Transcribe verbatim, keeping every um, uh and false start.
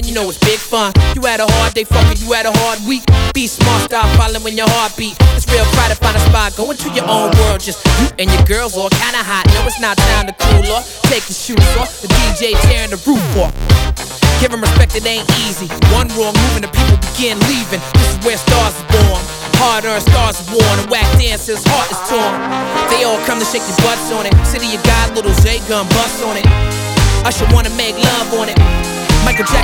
chillin', you know it's big fun. You had a hard day, fuckin', you had a hard week. Be smart, stop following your heartbeat. It's real, try to find a spot, go into your own world. Just you and your girls all kinda hot. No, it's not time to cool off. Take your shoes off, the D J tearing the roof off. Give them respect, it ain't easy. One wrong move and the people begin leaving. This is where stars are born. Hard-earned stars are worn, and whack dancers' heart is torn. They all come to shake their butts on it. City of God, little J gun bust on it. Usher wanna make love on it. Michael Jackson